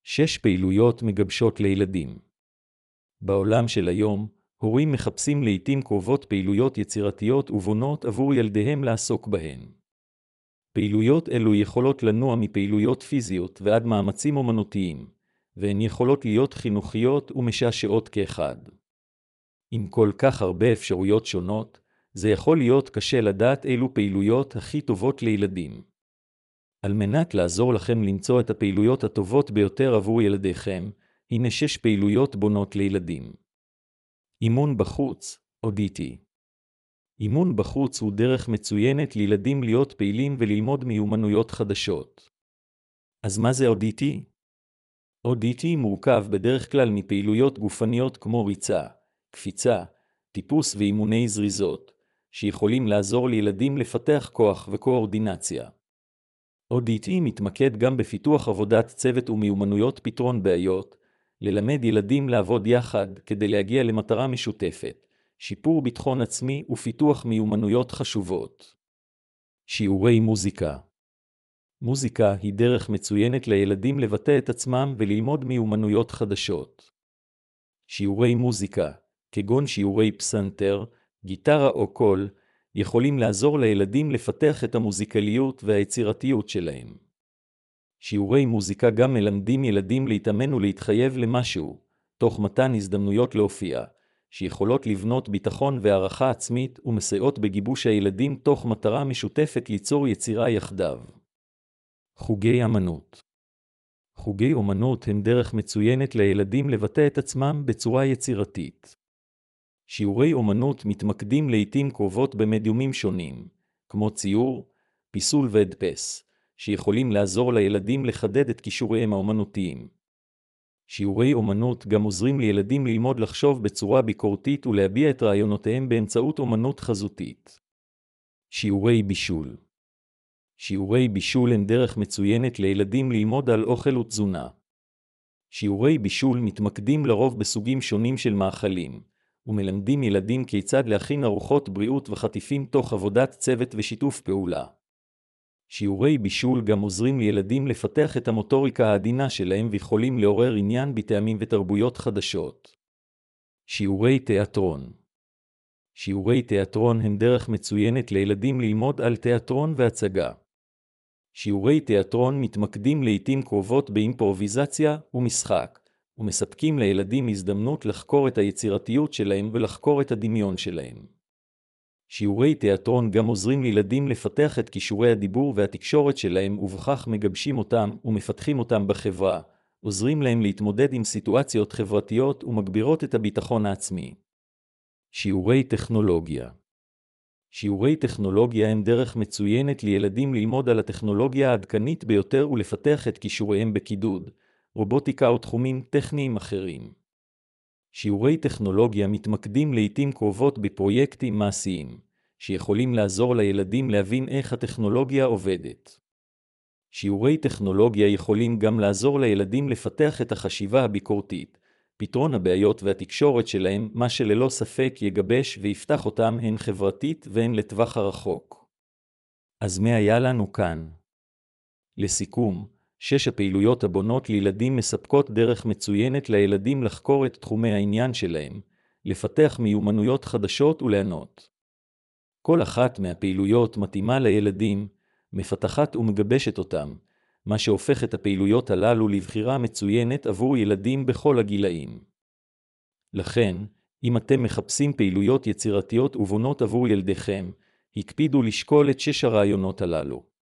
6 פעילויות מגבשות לילדים. בעולם של היום, הורים מחפשים לעתים קרובות פעילויות יצירתיות ובונות עבור ילדיהם לעסוק בהן. פעילויות אלו יכולות לנוע מפעילויות פיזיות ועד מאמצים אומנותיים, והן יכולות להיות חינוכיות ומשעשעות כאחד. עם כל כך הרבה אפשרויות שונות, זה יכול להיות קשה לדעת אילו פעילויות הכי טובות לילדים. על מנת לעזור לכם למצוא את הפעילויות הטובות ביותר עבור ילדיכם, הנה 6 פעילויות בונות לילדים. אימון בחוץ, ODT. אימון בחוץ הוא דרך מצוינת לילדים להיות פעילים וללמוד מיומנויות חדשות. אז מה זה ODT? ODT מורכב בדרך כלל מפעילויות גופניות כמו ריצה, קפיצה, טיפוס ואימוני זריזות, שיכולים לעזור לילדים לפתח כוח וקואורדינציה. ODT מתמקד גם בפיתוח עבודת צוות ומיומנויות פתרון בעיות, ללמד ילדים לעבוד יחד כדי להגיע למטרה משותפת, שיפור ביטחון עצמי ופיתוח מיומנויות חשובות. שיעורי מוזיקה. מוזיקה היא דרך מצוינת לילדים לבטא את עצמם וללמוד מיומנויות חדשות. שיעורי מוזיקה, כגון שיעורי פסנתר, גיטרה או קול, יכולים לעזור לילדים לפתח את המוזיקליות והיצירתיות שלהם. שיעורי מוזיקה גם מלמדים ילדים להתאמן ולהתחייב למשהו, תוך מתן הזדמנויות להופיע, שיכולות לבנות ביטחון והערכה עצמית ומסייעות בגיבוש הילדים תוך מטרה משותפת ליצור יצירה יחדיו. חוגי אמנות. חוגי אומנות הם דרך מצוינת לילדים לבטא את עצמם בצורה יצירתית. שיעורי אומנות מתמקדים לעתים קרובות במדיומים שונים, כמו ציור, פיסול והדפס, שיכולים לעזור לילדים לחדד את כישוריהם האומנותיים. שיעורי אומנות גם עוזרים לילדים ללמוד לחשוב בצורה ביקורתית ולהביע את רעיונותיהם באמצעות אומנות חזותית. שיעורי בישול. שיעורי בישול הם דרך מצוינת לילדים ללמוד על אוכל ותזונה. שיעורי בישול מתמקדים לרוב בסוגים שונים של מאכלים, ומלמדים ילדים כיצד להכין ארוחות בריאות וחטיפים תוך עבודת צוות ושיתוף פעולה. שיעורי בישול גם עוזרים לילדים לפתח את המוטוריקה העדינה שלהם ויכולים לעורר עניין בטעמים ותרבויות חדשות. שיעורי תיאטרון. שיעורי תיאטרון הם דרך מצוינת לילדים ללמוד על תיאטרון והצגה. שיעורי תיאטרון מתמקדים לעתים קרובות באימפרוביזציה ומשחק, ומספקים לילדים הזדמנות לחקור את היצירתיות שלהם ולחקור את הדמיון שלהם. שיעורי תיאטרון גם עוזרים לילדים לפתח את כישורי הדיבור והתקשורת שלהם ובכך מגבשים אותם ומפתחים אותם בחברה, עוזרים להם להתמודד עם סיטואציות חברתיות ומגבירות את הביטחון העצמי. שיעורי טכנולוגיה. שיעורי טכנולוגיה הם דרך מצוינת לילדים ללמוד על הטכנולוגיה העדכנית ביותר ולפתח את כישוריהם בקידוד, רובוטיקה או תחומים טכניים אחרים. שיעורי טכנולוגיה מתמקדים לעתים קרובות בפרויקטים מעשיים, שיכולים לעזור לילדים להבין איך הטכנולוגיה עובדת. שיעורי טכנולוגיה יכולים גם לעזור לילדים לפתח את החשיבה הביקורתית, פתרון הבעיות והתקשורת שלהם, מה שללא ספק יגבש ויפתח אותם הן חברתית והן לטווח הרחוק. אז מה היה לנו כאן? לסיכום, 6 הפעילויות הבונות לילדים מספקות דרך מצוינת לילדים לחקור את תחומי העניין שלהם, לפתח מיומנויות חדשות וליהנות. כל אחת מהפעילויות מתאימה לילדים, מפתחת ומגבשת אותם, מה שהופך את הפעילויות הללו לבחירה מצוינת עבור ילדים בכל הגילאים. לכן, אם אתם מחפשים פעילויות יצירתיות ובונות עבור ילדיכם, הקפידו לשקול את 6 הרעיונות הללו.